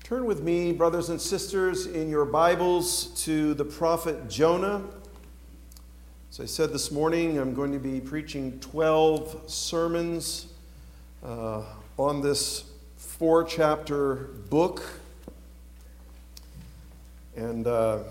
Turn with me, brothers and sisters, in your Bibles to the prophet Jonah. As I said this morning, I'm going to be preaching 12 sermons on this 4-chapter book. And it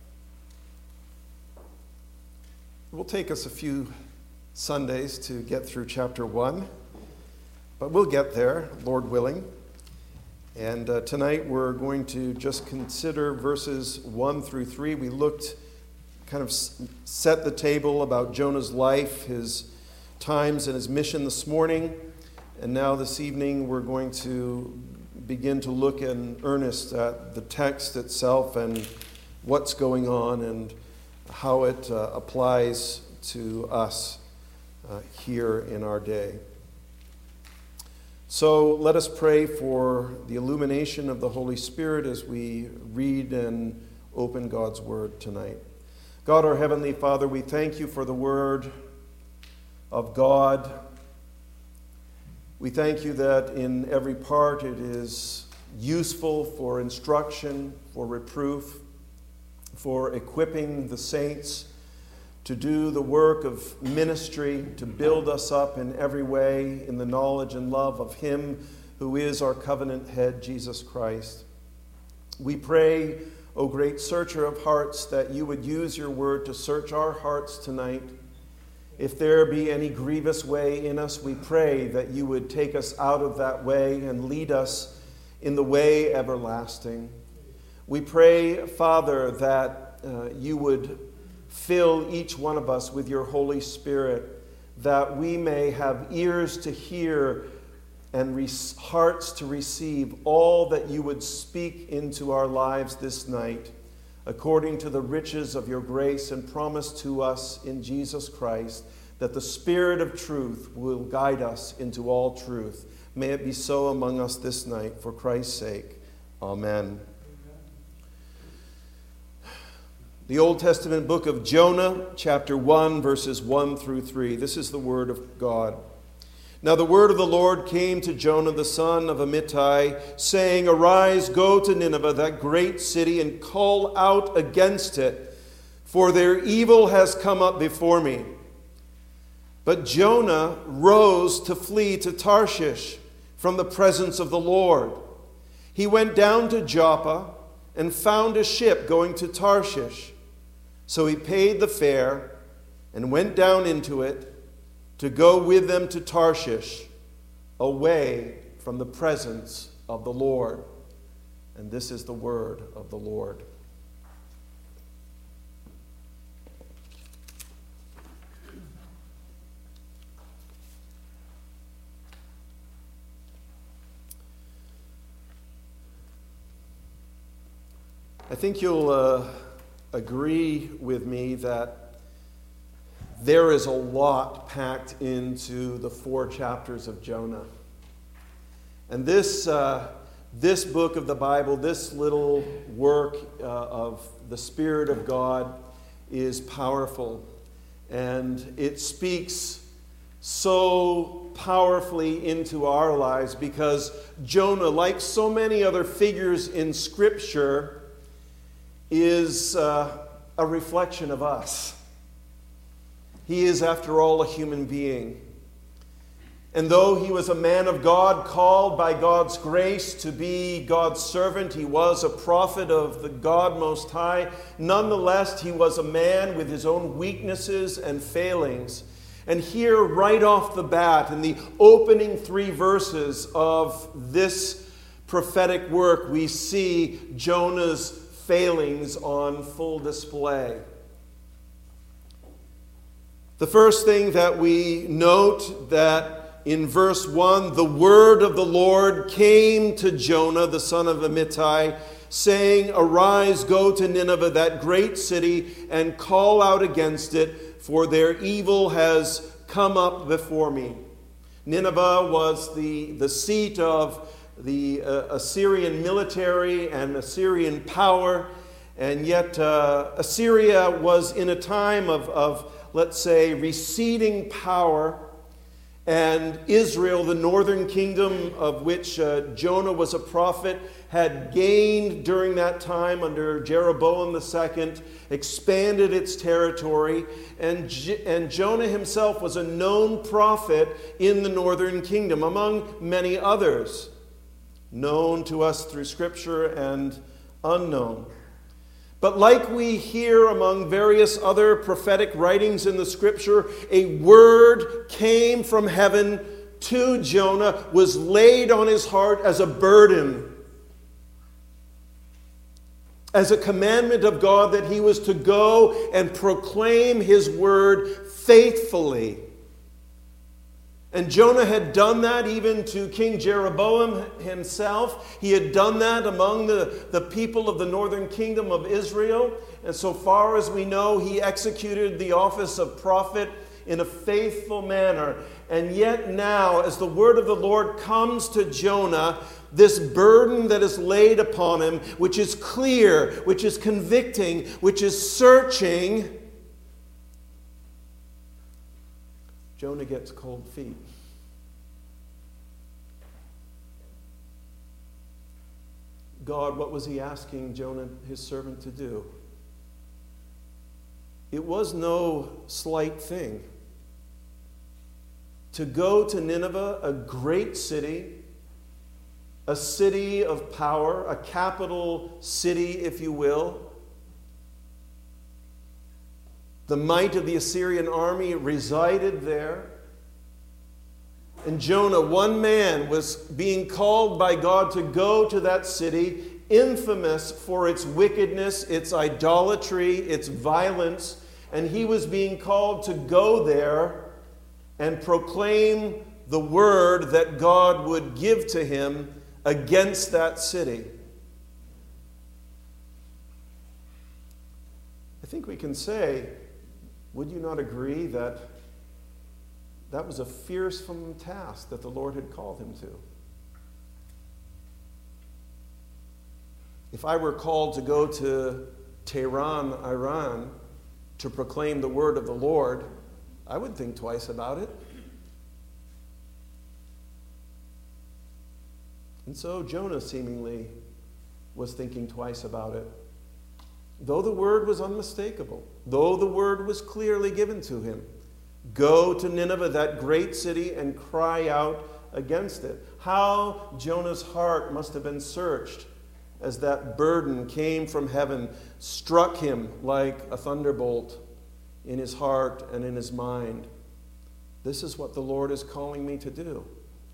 will take us a few Sundays to get through chapter 1, but we'll get there, Lord willing. And tonight we're going to just consider verses 1 through 3. We kind of set the table about Jonah's life, his times, and his mission this morning. And now this evening we're going to begin to look in earnest at the text itself and what's going on and how it applies to us here in our day. So let us pray for the illumination of the Holy Spirit as we read and open God's Word tonight. God, our Heavenly Father, we thank you for the Word of God. We thank you that in every part it is useful for instruction, for reproof, for equipping the saints to do the work of ministry, to build us up in every way in the knowledge and love of Him who is our covenant head, Jesus Christ. We pray, O great searcher of hearts, that you would use your word to search our hearts tonight. If there be any grievous way in us, we pray that you would take us out of that way and lead us in the way everlasting. We pray, Father, that you would fill each one of us with your Holy Spirit, that we may have ears to hear and hearts to receive all that you would speak into our lives this night, according to the riches of your grace and promise to us in Jesus Christ, that the Spirit of truth will guide us into all truth. May it be so among us this night, for Christ's sake. Amen. The Old Testament book of Jonah, chapter 1, verses 1 through 3. This is the word of God. Now the word of the Lord came to Jonah the son of Amittai, saying, Arise, go to Nineveh, that great city, and call out against it, for their evil has come up before me. But Jonah rose to flee to Tarshish from the presence of the Lord. He went down to Joppa and found a ship going to Tarshish. So he paid the fare and went down into it to go with them to Tarshish, away from the presence of the Lord. And this is the word of the Lord. I think you'll agree with me that there is a lot packed into the 4 chapters of Jonah. And this book of the Bible, this little work of the Spirit of God is powerful. And it speaks so powerfully into our lives because Jonah, like so many other figures in Scripture, is a reflection of us. He is, after all, a human being. And though he was a man of God, called by God's grace to be God's servant, he was a prophet of the God Most High, nonetheless, he was a man with his own weaknesses and failings. And here, right off the bat, in the opening 3 verses of this prophetic work, we see Jonah's failings on full display. The first thing that we note that in verse 1, the word of the Lord came to Jonah, the son of Amittai, saying, Arise, go to Nineveh, that great city, and call out against it, for their evil has come up before me. Nineveh was the seat of the Assyrian military and Assyrian power, and yet Assyria was in a time of let's say, receding power, And Israel, the northern kingdom of which Jonah was a prophet, had gained during that time under Jeroboam II, expanded its territory, and Jonah himself was a known prophet in the northern kingdom, among many others, known to us through Scripture and unknown. But like we hear among various other prophetic writings in the Scripture, a word came from heaven to Jonah, was laid on his heart as a burden, as a commandment of God that he was to go and proclaim his word faithfully. And Jonah had done that even to King Jeroboam himself. He had done that among the people of the northern kingdom of Israel. And so far as we know, he executed the office of prophet in a faithful manner. And yet now, as the word of the Lord comes to Jonah, this burden that is laid upon him, which is clear, which is convicting, which is searching, Jonah gets cold feet. God, what was he asking Jonah, his servant, to do? It was no slight thing. To go to Nineveh, a great city, a city of power, a capital city, if you will. The might of the Assyrian army resided there. And Jonah, one man, was being called by God to go to that city, infamous for its wickedness, its idolatry, its violence. And he was being called to go there and proclaim the word that God would give to him against that city. I think we can say, would you not agree that that was a fearsome task that the Lord had called him to? If I were called to go to Tehran, Iran, to proclaim the word of the Lord, I would think twice about it. And so Jonah seemingly was thinking twice about it. Though the word was unmistakable, though the word was clearly given to him, go to Nineveh, that great city, and cry out against it. How Jonah's heart must have been searched as that burden came from heaven, struck him like a thunderbolt in his heart and in his mind. This is what the Lord is calling me to do.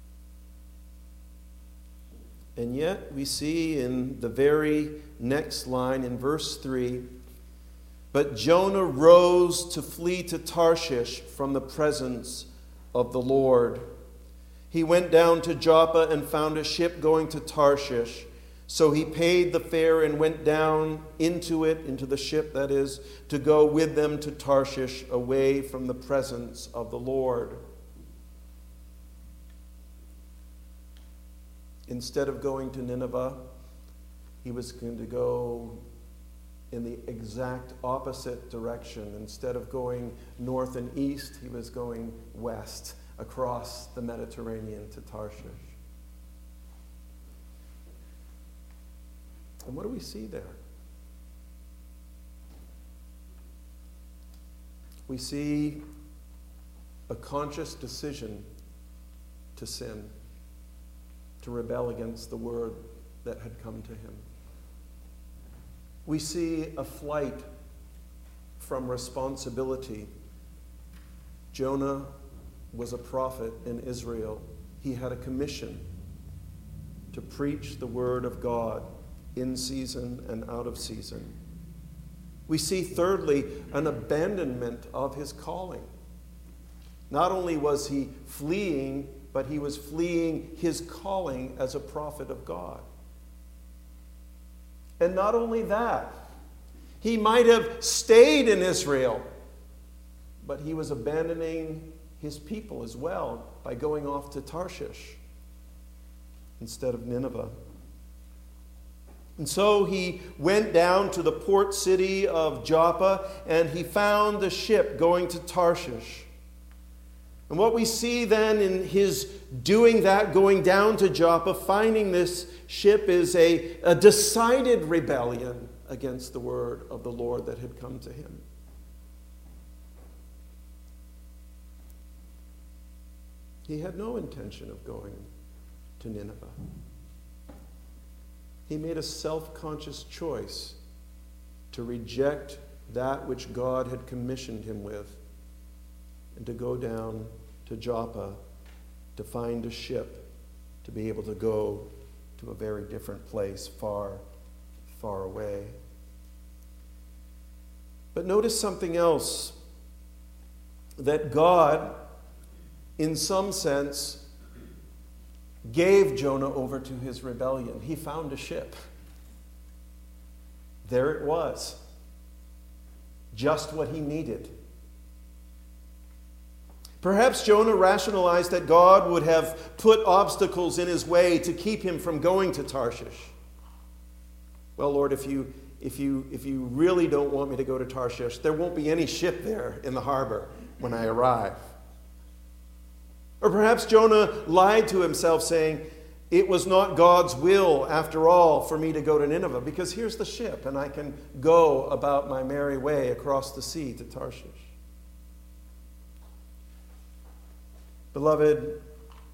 And yet we see in the very next line, in verse 3, but Jonah rose to flee to Tarshish from the presence of the Lord. He went down to Joppa and found a ship going to Tarshish. So he paid the fare and went down into it, into the ship that is, to go with them to Tarshish, away from the presence of the Lord. Instead of going to Nineveh, he was going to go in the exact opposite direction. Instead of going north and east, he was going west across the Mediterranean to Tarshish. And what do we see there? We see a conscious decision to sin, to rebel against the word that had come to him. We see a flight from responsibility. Jonah was a prophet in Israel. He had a commission to preach the word of God in season and out of season. We see, thirdly, an abandonment of his calling. Not only was he fleeing, but he was fleeing his calling as a prophet of God. And not only that, he might have stayed in Israel, but he was abandoning his people as well by going off to Tarshish instead of Nineveh. And so he went down to the port city of Joppa, and he found a ship going to Tarshish. And what we see then in his doing that, going down to Joppa, finding this ship, is a decided rebellion against the word of the Lord that had come to him. He had no intention of going to Nineveh. He made a self-conscious choice to reject that which God had commissioned him with and to go down to Joppa to find a ship to be able to go to a very different place, far, far away. But notice something else, that God, in some sense, gave Jonah over to his rebellion. He found a ship. There it was. Just what he needed. Perhaps Jonah rationalized that God would have put obstacles in his way to keep him from going to Tarshish. Well, Lord, if you really don't want me to go to Tarshish, there won't be any ship there in the harbor when I arrive. Or perhaps Jonah lied to himself, saying, it was not God's will, after all, for me to go to Nineveh, because here's the ship, and I can go about my merry way across the sea to Tarshish. Beloved,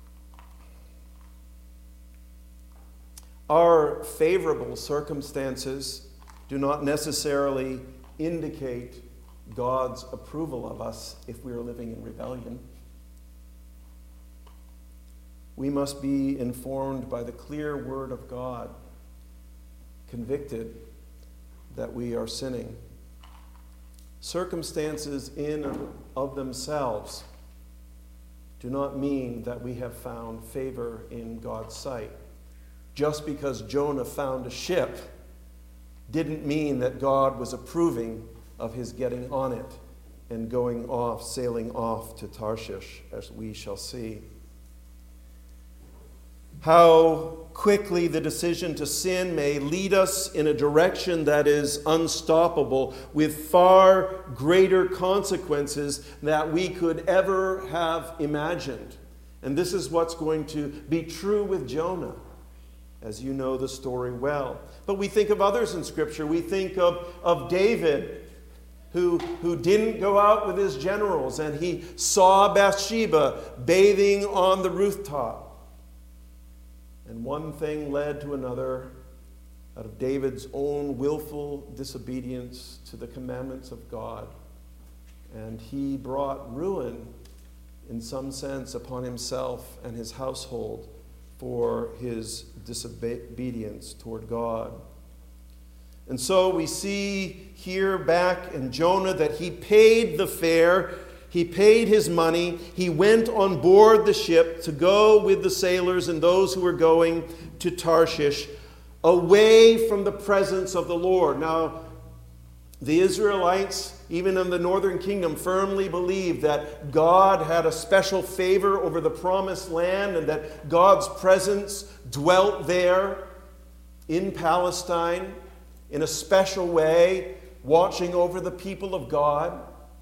our favorable circumstances do not necessarily indicate God's approval of us if we are living in rebellion. We must be informed by the clear word of God, convicted that we are sinning. Circumstances in and of themselves do not mean that we have found favor in God's sight. Just because Jonah found a ship didn't mean that God was approving of his getting on it and going off, sailing off to Tarshish, as we shall see. How quickly the decision to sin may lead us in a direction that is unstoppable, with far greater consequences that we could ever have imagined. And this is what's going to be true with Jonah, as you know the story well. But we think of others in Scripture. We think of David, who didn't go out with his generals, and he saw Bathsheba bathing on the rooftop. And one thing led to another out of David's own willful disobedience to the commandments of God. And he brought ruin, in some sense, upon himself and his household for his disobedience toward God. And so we see here back in Jonah that he paid the fare. He paid his money. He went on board the ship to go with the sailors and those who were going to Tarshish, away from the presence of the Lord. Now, the Israelites, even in the northern kingdom, firmly believed that God had a special favor over the promised land and that God's presence dwelt there in Palestine in a special way, watching over the people of God.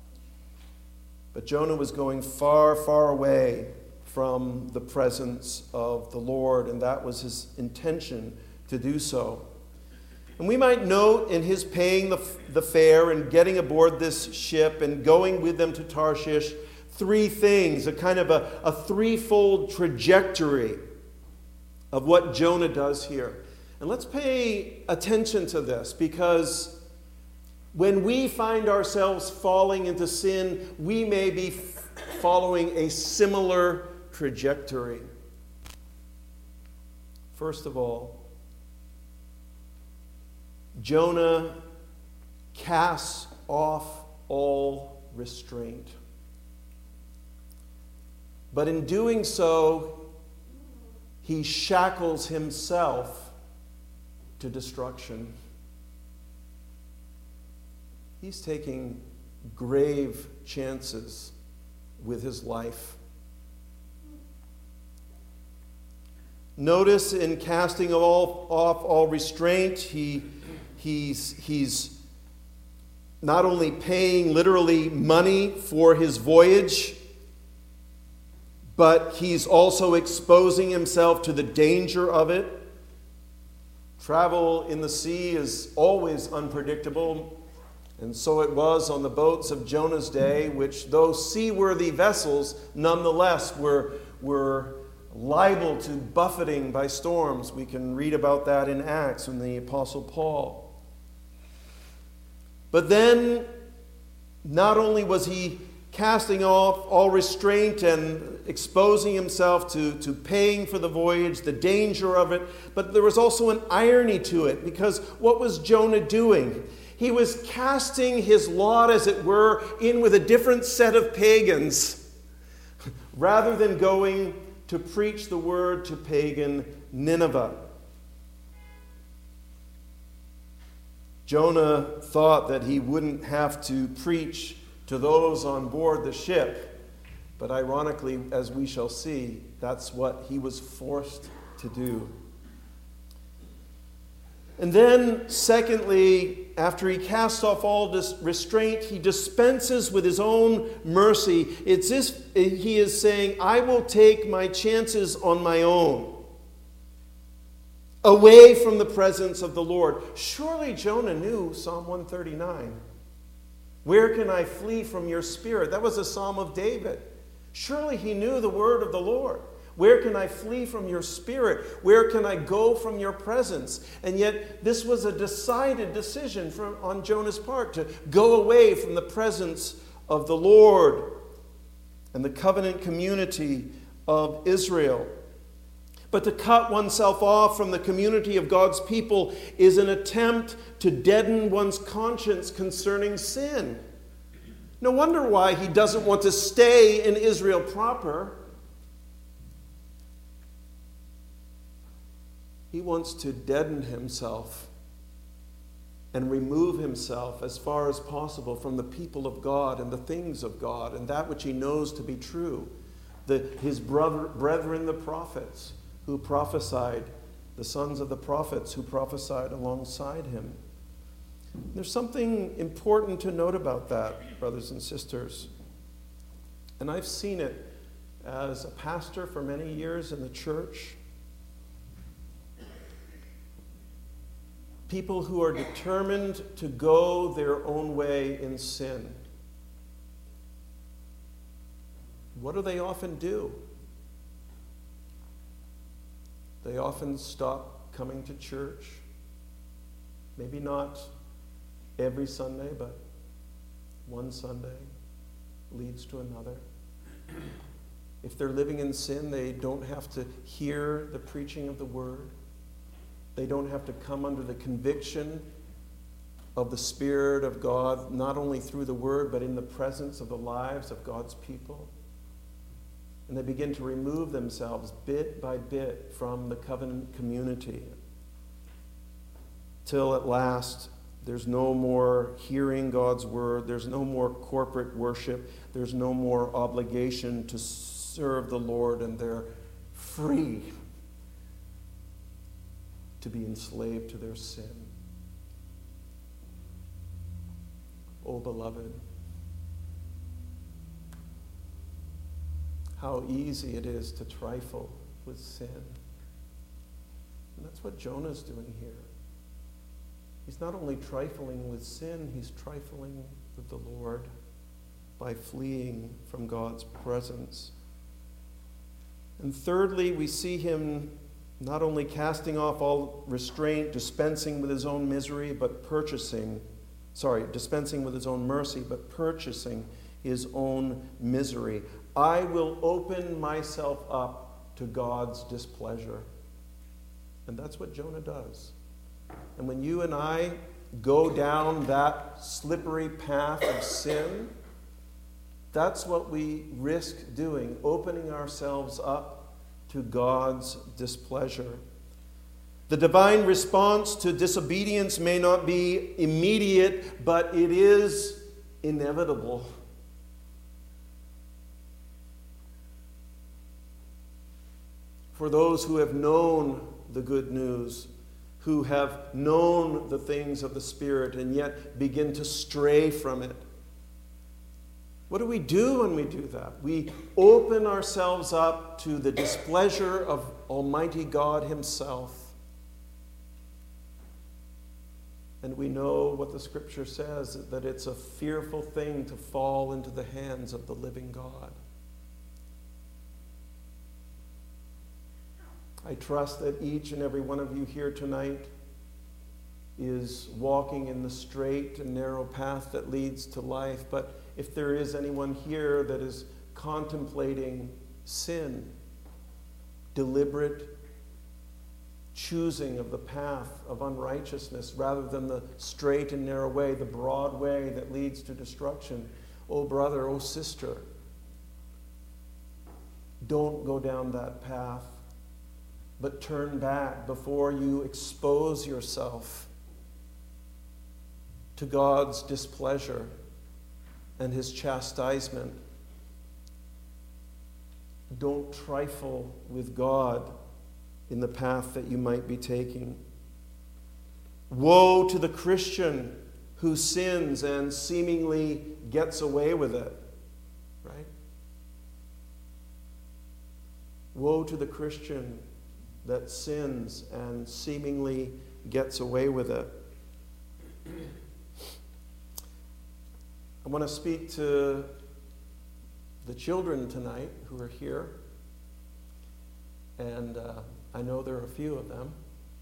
But Jonah was going far, far away from the presence of the Lord, and that was his intention to do so. And we might note in his paying the fare and getting aboard this ship and going with them to Tarshish, three things, a kind of a threefold trajectory of what Jonah does here. And let's pay attention to this, because when we find ourselves falling into sin, we may be following a similar trajectory. First of all, Jonah casts off all restraint. But in doing so, he shackles himself to destruction. He's taking grave chances with his life. Notice in casting off all restraint, he's not only paying literally money for his voyage, but he's also exposing himself to the danger of it. Travel in the sea is always unpredictable, and so it was on the boats of Jonah's day, which, though seaworthy vessels, nonetheless were liable to buffeting by storms. We can read about that in Acts in the Apostle Paul. But then, not only was he casting off all restraint and exposing himself to paying for the voyage, the danger of it, but there was also an irony to it, because what was Jonah doing? He was casting his lot, as it were, in with a different set of pagans, rather than going to preach the word to pagan Nineveh. Jonah thought that he wouldn't have to preach to those on board the ship, but ironically, as we shall see, that's what he was forced to do. And then, secondly, after he casts off all this restraint, he dispenses with his own mercy. It's as if he is saying, I will take my chances on my own, away from the presence of the Lord. Surely Jonah knew Psalm 139. Where can I flee from your spirit? That was a psalm of David. Surely he knew the word of the Lord. Where can I flee from your spirit? Where can I go from your presence? And yet this was a decided decision on Jonah's part to go away from the presence of the Lord and the covenant community of Israel. But to cut oneself off from the community of God's people is an attempt to deaden one's conscience concerning sin. No wonder why he doesn't want to stay in Israel proper. He wants to deaden himself and remove himself as far as possible from the people of God and the things of God and that which he knows to be true. His brethren, the prophets, who prophesied, the sons of the prophets who prophesied alongside him. There's something important to note about that, brothers and sisters. And I've seen it as a pastor for many years in the church. People who are determined to go their own way in sin. What do they often do? They often stop coming to church. Maybe not every Sunday, but one Sunday leads to another. If they're living in sin, they don't have to hear the preaching of the word. They don't have to come under the conviction of the Spirit of God, not only through the word, but in the presence of the lives of God's people. And they begin to remove themselves bit by bit from the covenant community, till at last there's no more hearing God's word, there's no more corporate worship, there's no more obligation to serve the Lord, and they're free to be enslaved to their sin. Oh, beloved, how easy it is to trifle with sin. And that's what Jonah's doing here. He's not only trifling with sin, he's trifling with the Lord by fleeing from God's presence. And thirdly, we see him not only casting off all restraint, dispensing with his own misery, but dispensing with his own mercy, but purchasing his own misery. I will open myself up to God's displeasure. And that's what Jonah does. And when you and I go down that slippery path of sin, that's what we risk doing, opening ourselves up to God's displeasure. The divine response to disobedience may not be immediate, but it is inevitable. For those who have known the good news, who have known the things of the Spirit and yet begin to stray from it, What do we do when we do that? We open ourselves up to the displeasure of Almighty God Himself. And we know what the Scripture says, that it's a fearful thing to fall into the hands of the living God. I trust that each and every one of you here tonight is walking in the straight and narrow path that leads to life. But if there is anyone here that is contemplating sin, deliberate choosing of the path of unrighteousness rather than the straight and narrow way, the broad way that leads to destruction, oh brother, oh sister, don't go down that path, but turn back before you expose yourself to God's displeasure and His chastisement. Don't trifle with God in the path that you might be taking. Woe to the Christian who sins and seemingly gets away with it, right? Woe to the Christian that sins and seemingly gets away with it. I want to speak to the children tonight who are here, and I know there are a few of them.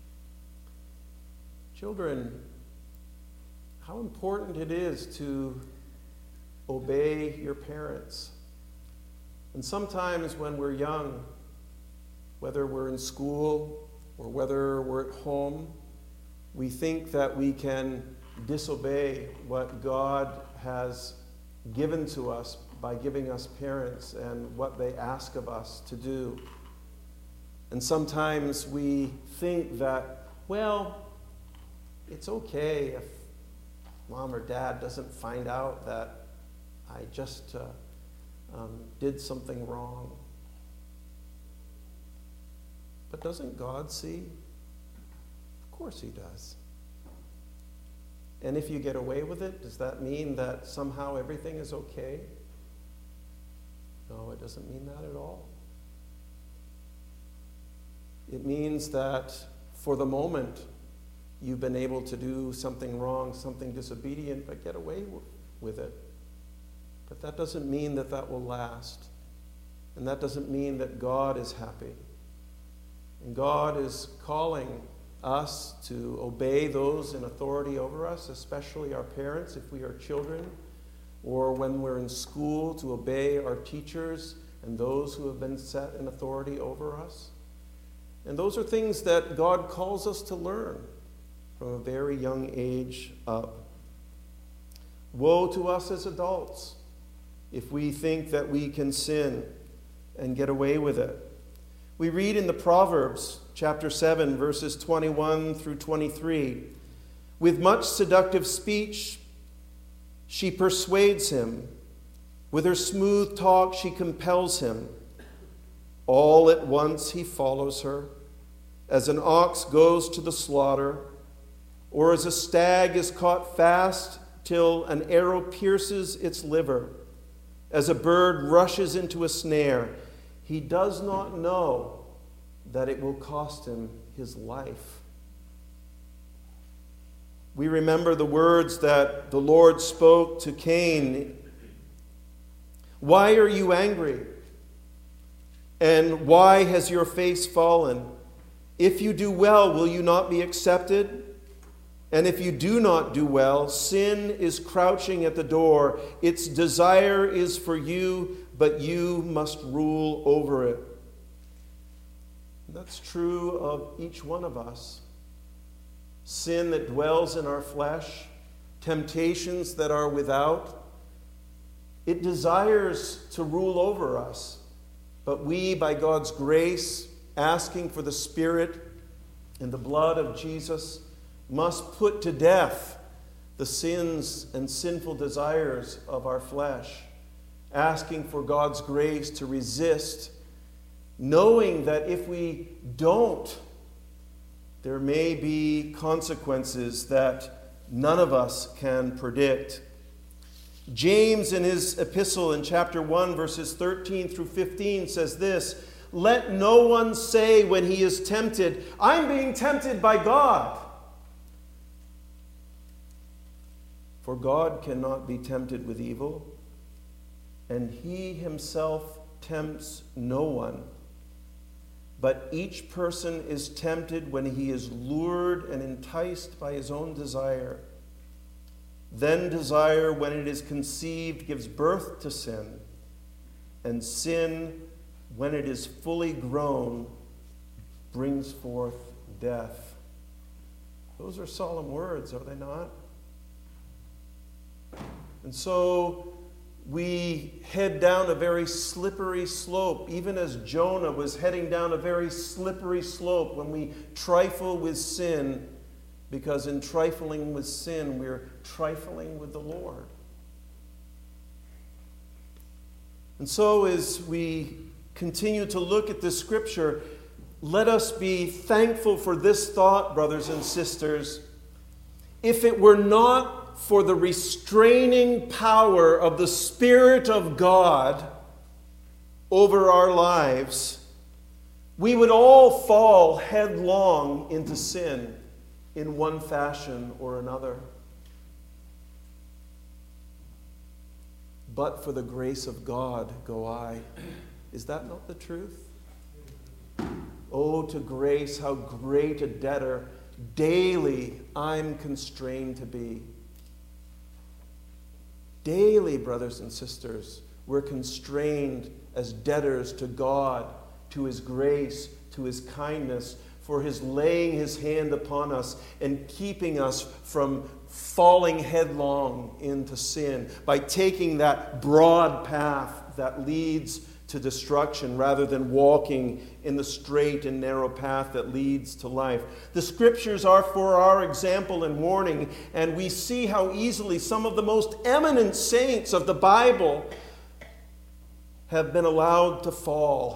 Children, how important it is to obey your parents. And sometimes when we're young, whether we're in school or whether we're at home, we think that we can disobey what God has given to us by giving us parents and what they ask of us to do. And sometimes we think that, well, it's okay if mom or dad doesn't find out that I just did something wrong. But doesn't God see? Of course He does. And if you get away with it, does that mean that somehow everything is okay? No, it doesn't mean that at all. It means that for the moment, you've been able to do something wrong, something disobedient, but get away with it. But that doesn't mean that that will last. And that doesn't mean that God is happy. And God is calling us to obey those in authority over us, especially our parents if we are children, or when we're in school, to obey our teachers and those who have been set in authority over us. And those are things that God calls us to learn from a very young age up. Woe to us as adults if we think that we can sin and get away with it. We read in the Proverbs, chapter 7, verses 21 through 23, with much seductive speech she persuades him. With her smooth talk she compels him. All at once he follows her, as an ox goes to the slaughter, or as a stag is caught fast till an arrow pierces its liver, as a bird rushes into a snare. He does not know that it will cost him his life. We remember the words that the Lord spoke to Cain. Why are you angry? And why has your face fallen? If you do well, will you not be accepted? And if you do not do well, sin is crouching at the door. Its desire is for you, but you must rule over it. That's true of each one of us. Sin that dwells in our flesh, temptations that are without, it desires to rule over us. But we, by God's grace, asking for the Spirit and the blood of Jesus, must put to death the sins and sinful desires of our flesh, asking for God's grace to resist, knowing that if we don't, there may be consequences that none of us can predict. James, in his epistle in chapter 1, verses 13 through 15, says this: "Let no one say when he is tempted, 'I'm being tempted by God.' For God cannot be tempted with evil, and he himself tempts no one. But each person is tempted when he is lured and enticed by his own desire. Then desire, when it is conceived, gives birth to sin. And sin, when it is fully grown, brings forth death." Those are solemn words, are they not? And so we head down a very slippery slope, even as Jonah was heading down a very slippery slope when we trifle with sin, because in trifling with sin, we're trifling with the Lord. And so as we continue to look at this scripture, let us be thankful for this thought, brothers and sisters. If it were not for the restraining power of the Spirit of God over our lives, we would all fall headlong into sin in one fashion or another. But for the grace of God go I. Is that not the truth? Oh, to grace, how great a debtor daily I'm constrained to be. Daily, brothers and sisters, we're constrained as debtors to God, to His grace, to His kindness, for His laying His hand upon us and keeping us from falling headlong into sin by taking that broad path that leads to destruction rather than walking in the straight and narrow path that leads to life. The scriptures are for our example and warning, and we see how easily some of the most eminent saints of the Bible have been allowed to fall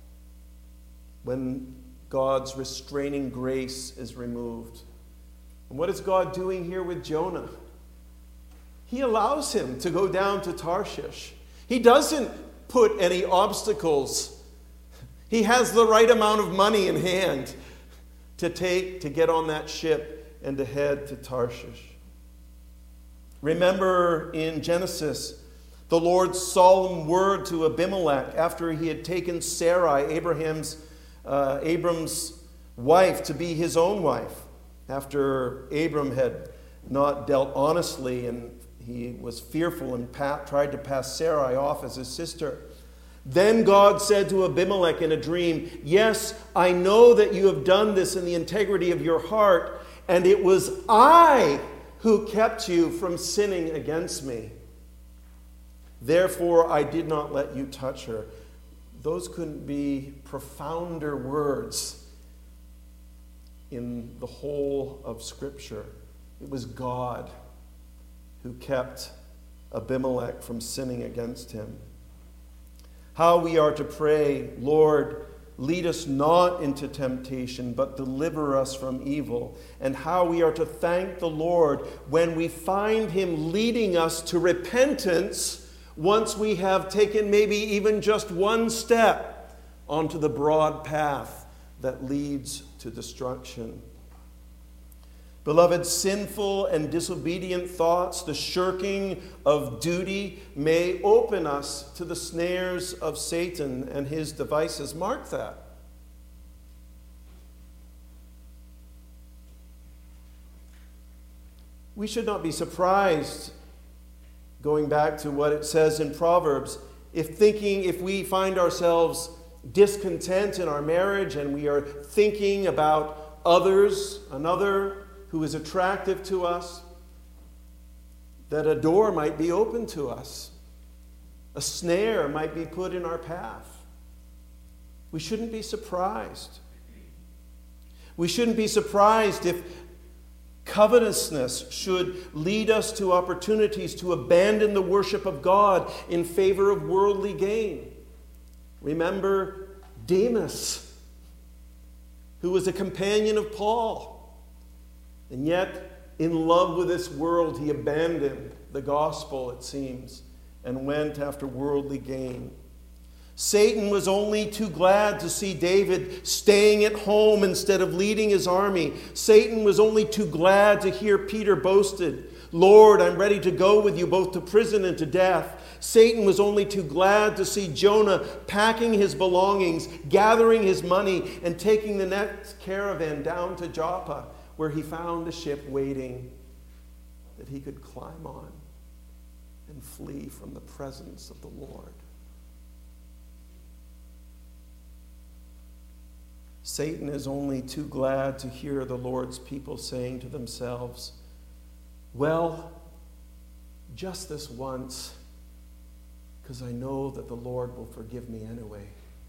when God's restraining grace is removed. And what is God doing here with Jonah? He allows him to go down to Tarshish. He doesn't put any obstacles. He has the right amount of money in hand to get on that ship and to head to Tarshish. Remember in Genesis, the Lord's solemn word to Abimelech after he had taken Sarai, Abram's wife, to be his own wife, after Abram had not dealt honestly and he was fearful and tried to pass Sarai off as his sister. Then God said to Abimelech in a dream, "Yes, I know that you have done this in the integrity of your heart, and it was I who kept you from sinning against me. Therefore, I did not let you touch her." Those couldn't be profounder words in the whole of Scripture. It was God who kept Abimelech from sinning against him. How we are to pray, "Lord, lead us not into temptation, but deliver us from evil." And how we are to thank the Lord when we find Him leading us to repentance once we have taken maybe even just one step onto the broad path that leads to destruction. Beloved, sinful and disobedient thoughts, the shirking of duty, may open us to the snares of Satan and his devices. Mark that. We should not be surprised, going back to what it says in Proverbs, if we find ourselves discontent in our marriage and we are thinking about another who is attractive to us, that a door might be open to us. A snare might be put in our path. We shouldn't be surprised. We shouldn't be surprised if covetousness should lead us to opportunities to abandon the worship of God in favor of worldly gain. Remember Demas, who was a companion of Paul. And yet, In love with this world, he abandoned the gospel, it seems, and went after worldly gain. Satan was only too glad to see David staying at home instead of leading his army. Satan was only too glad to hear Peter boasted, "Lord, I'm ready to go with you both to prison and to death." Satan was only too glad to see Jonah packing his belongings, gathering his money, and taking the next caravan down to Joppa, where he found a ship waiting that he could climb on and flee from the presence of the Lord. Satan is only too glad to hear the Lord's people saying to themselves, "Well, just this once, because I know that the Lord will forgive me anyway."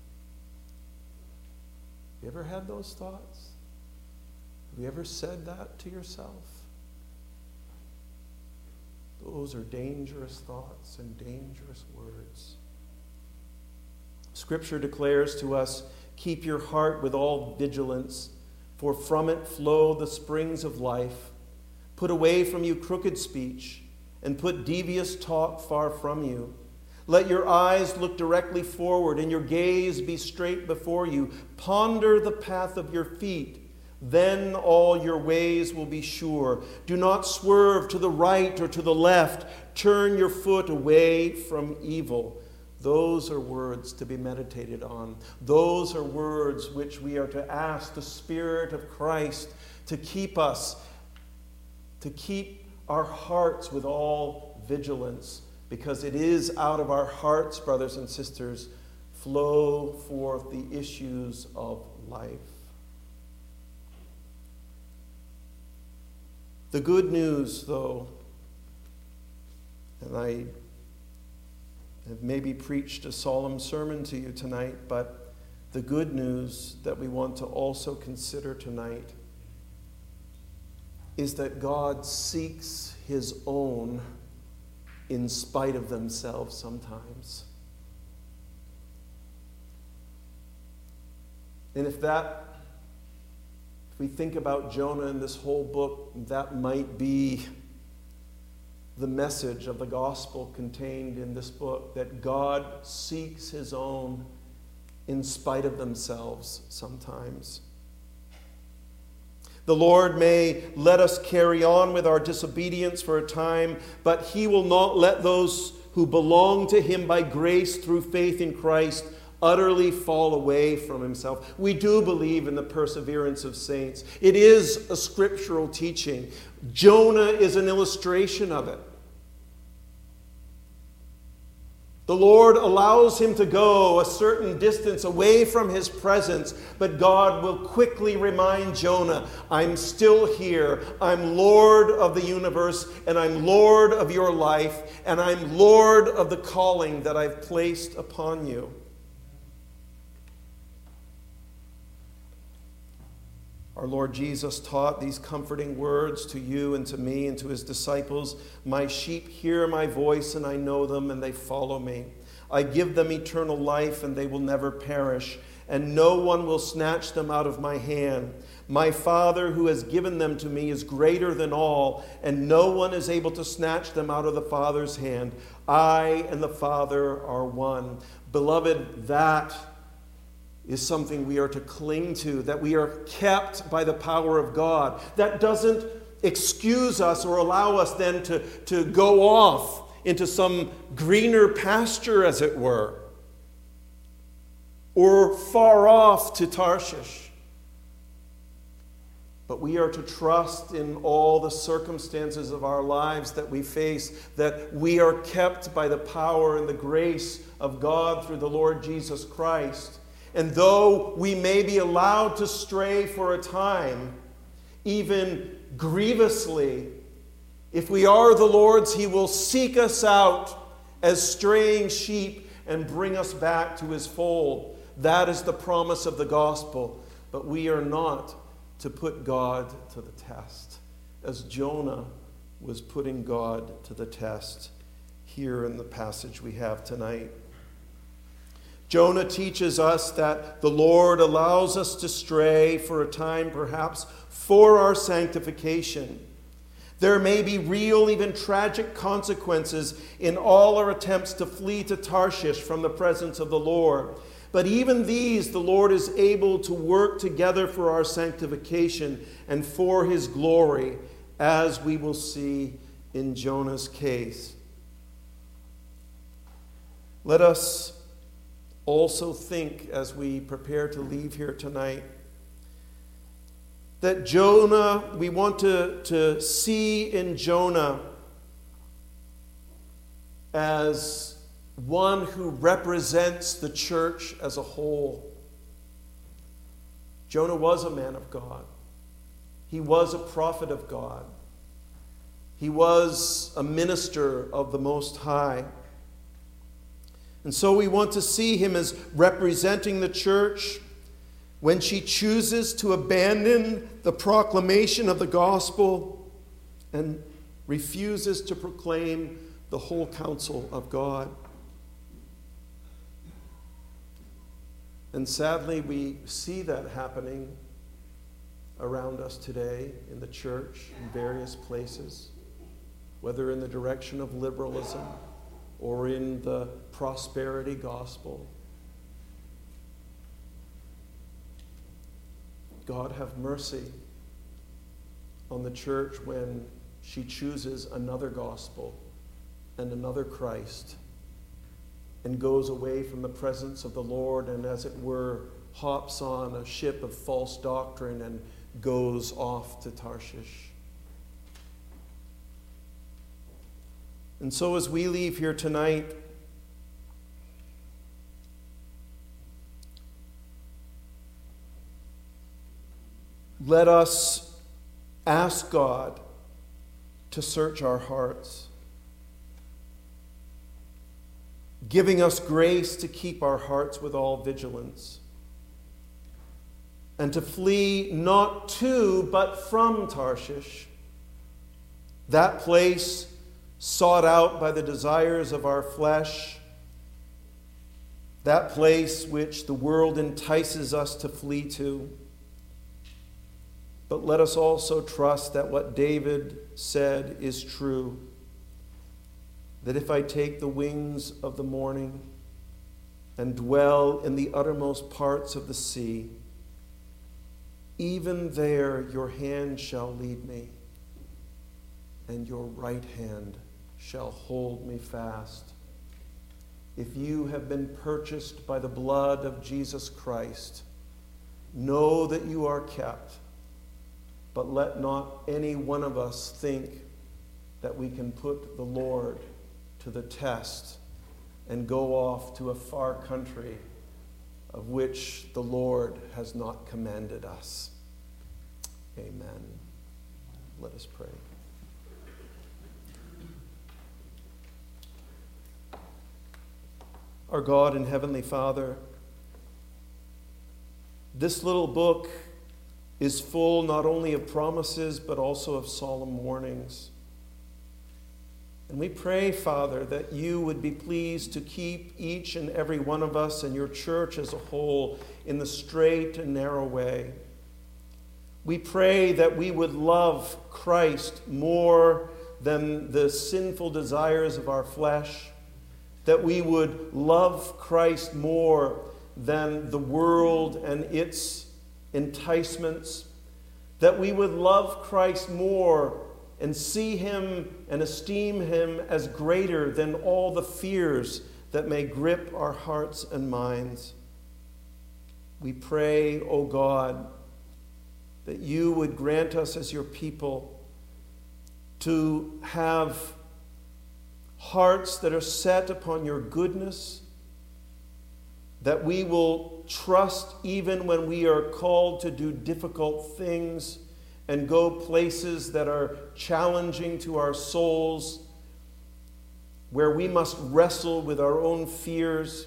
You ever had those thoughts? Have you ever said that to yourself? Those are dangerous thoughts and dangerous words. Scripture declares to us, "Keep your heart with all vigilance, for from it flow the springs of life. Put away from you crooked speech, and put devious talk far from you. Let your eyes look directly forward, and your gaze be straight before you. Ponder the path of your feet. Then all your ways will be sure. Do not swerve to the right or to the left. Turn your foot away from evil." Those are words to be meditated on. Those are words which we are to ask the Spirit of Christ to keep us, to keep our hearts with all vigilance, because it is out of our hearts, brothers and sisters, flow forth the issues of life. The good news, though, and I have maybe preached a solemn sermon to you tonight, but the good news that we want to also consider tonight is that God seeks his own in spite of themselves sometimes. And if we think about Jonah in this whole book, that might be the message of the gospel contained in this book, that God seeks his own in spite of themselves sometimes. The Lord may let us carry on with our disobedience for a time, but he will not let those who belong to him by grace through faith in Christ utterly fall away from himself. We do believe in the perseverance of saints. It is a scriptural teaching. Jonah is an illustration of it. The Lord allows him to go a certain distance away from his presence, but God will quickly remind Jonah, "I'm still here. I'm Lord of the universe, and I'm Lord of your life, and I'm Lord of the calling that I've placed upon you." Our Lord Jesus taught these comforting words to you and to me and to his disciples. "My sheep hear my voice, and I know them, and they follow me. I give them eternal life, and they will never perish, and no one will snatch them out of my hand. My Father who has given them to me is greater than all, and no one is able to snatch them out of the Father's hand. I and the Father are one." Beloved, that is something we are to cling to, that we are kept by the power of God. That doesn't excuse us or allow us then to go off into some greener pasture, as it were, or far off to Tarshish. But we are to trust in all the circumstances of our lives that we face, that we are kept by the power and the grace of God through the Lord Jesus Christ. And though we may be allowed to stray for a time, even grievously, if we are the Lord's, he will seek us out as straying sheep and bring us back to his fold. That is the promise of the gospel. But we are not to put God to the test, as Jonah was putting God to the test here in the passage we have tonight. Jonah teaches us that the Lord allows us to stray for a time, perhaps, for our sanctification. There may be real, even tragic consequences in all our attempts to flee to Tarshish from the presence of the Lord. But even these, the Lord is able to work together for our sanctification and for his glory, as we will see in Jonah's case. Let us also think, as we prepare to leave here tonight, that Jonah, we want to see in Jonah as one who represents the church as a whole. Jonah was a man of God. He was a prophet of God. He was a minister of the Most High. And so we want to see him as representing the church when she chooses to abandon the proclamation of the gospel and refuses to proclaim the whole counsel of God. And sadly, we see that happening around us today in the church, in various places, whether in the direction of liberalism or in the prosperity gospel. God have mercy on the church when she chooses another gospel and another Christ and goes away from the presence of the Lord and, as it were, hops on a ship of false doctrine and goes off to Tarshish. And so as we leave here tonight, let us ask God to search our hearts, giving us grace to keep our hearts with all vigilance, and to flee not to, but from Tarshish, that place sought out by the desires of our flesh, that place which the world entices us to flee to. But let us also trust that what David said is true, that if I take the wings of the morning and dwell in the uttermost parts of the sea, even there your hand shall lead me, and your right hand shall hold me fast. If you have been purchased by the blood of Jesus Christ, know that you are kept, but let not any one of us think that we can put the Lord to the test and go off to a far country of which the Lord has not commanded us. Amen. Let us pray. Our God and Heavenly Father, this little book is full not only of promises but also of solemn warnings. And we pray, Father, that you would be pleased to keep each and every one of us and your church as a whole in the straight and narrow way. We pray that we would love Christ more than the sinful desires of our flesh, that we would love Christ more than the world and its enticements, that we would love Christ more and see him and esteem him as greater than all the fears that may grip our hearts and minds. We pray, O God, that you would grant us as your people to have hearts that are set upon your goodness, that we will trust even when we are called to do difficult things and go places that are challenging to our souls, where we must wrestle with our own fears,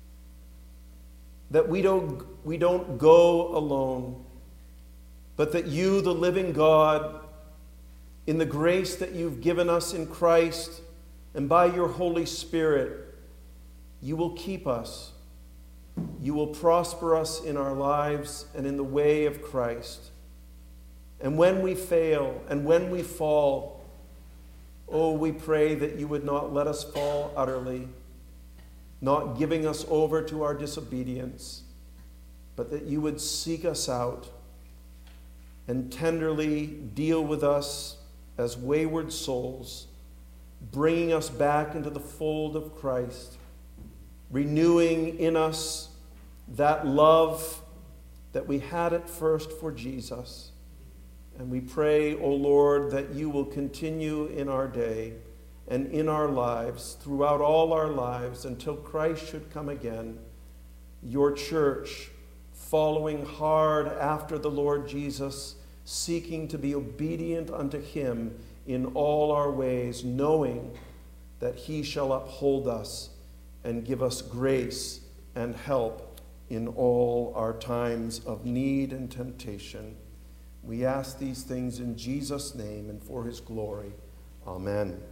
that we don't go alone, but that you, the living God, in the grace that you've given us in Christ and by your Holy Spirit, you will keep us. You will prosper us in our lives and in the way of Christ. And when we fail and when we fall, oh, we pray that you would not let us fall utterly, not giving us over to our disobedience, but that you would seek us out and tenderly deal with us as wayward souls, bringing us back into the fold of Christ, renewing in us that love that we had at first for Jesus. And we pray, O Lord, that you will continue in our day and in our lives, throughout all our lives, until Christ should come again, your church following hard after the Lord Jesus, seeking to be obedient unto him in all our ways, knowing that he shall uphold us and give us grace and help in all our times of need and temptation. We ask these things in Jesus' name and for his glory. Amen.